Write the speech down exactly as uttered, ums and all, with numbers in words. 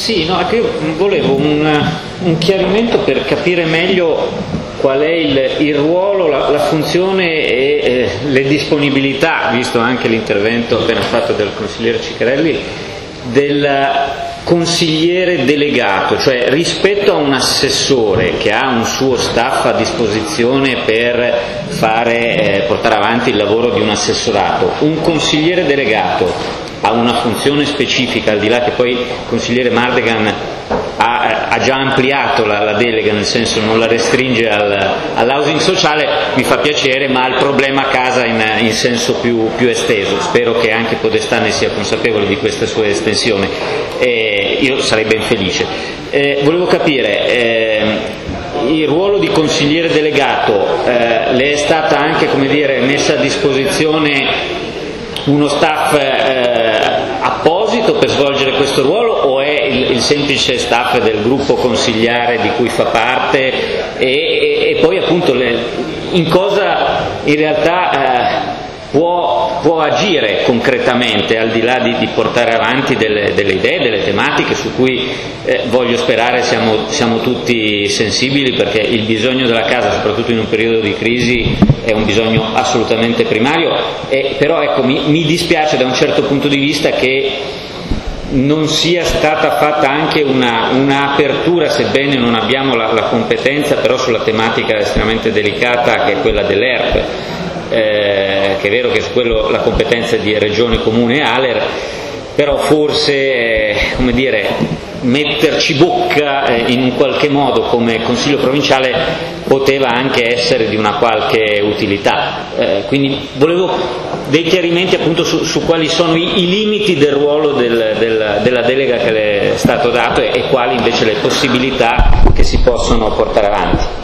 Sì, no, è che io volevo un, un chiarimento per capire meglio qual è il, il ruolo, la, la funzione e eh, le disponibilità, visto anche l'intervento appena fatto del consigliere Ciccarelli, del consigliere delegato, cioè rispetto a un assessore che ha un suo staff a disposizione per fare, eh, portare avanti il lavoro di un assessorato, un consigliere delegato ha una funzione specifica, al di là che poi il consigliere Mardegan ha, ha già ampliato la, la delega, nel senso non la restringe al, all'housing sociale, mi fa piacere, ma ha il problema a casa in, in senso più, più esteso. Spero che anche Podestà ne sia consapevole di questa sua estensione. Eh, io sarei ben felice. Eh, volevo capire, eh, il ruolo di consigliere delegato eh, le è stata anche, come dire, messa a disposizione uno staff eh, apposito per svolgere questo ruolo, o è il, il semplice staff del gruppo consigliare di cui fa parte, e, e, e poi appunto le, in cosa in realtà eh, può, può agire concretamente, al di là di, di portare avanti delle, delle idee, delle tematiche su cui eh, voglio sperare siamo, siamo tutti sensibili, perché il bisogno della casa, soprattutto in un periodo di crisi, è un bisogno assolutamente primario, e, però ecco, mi, mi dispiace da un certo punto di vista che non sia stata fatta anche una, una apertura, sebbene non abbiamo la, la competenza, però sulla tematica estremamente delicata che è quella dell'E R P, eh, che è vero che su quello la competenza è di Regione, Comune e Aler, però forse, eh, come dire, metterci bocca eh, in un qualche modo come Consiglio provinciale poteva anche essere di una qualche utilità. Eh, quindi volevo dei chiarimenti appunto su, su quali sono i, i limiti del ruolo del, del, della delega che le è stato dato, e, e quali invece le possibilità che si possono portare avanti.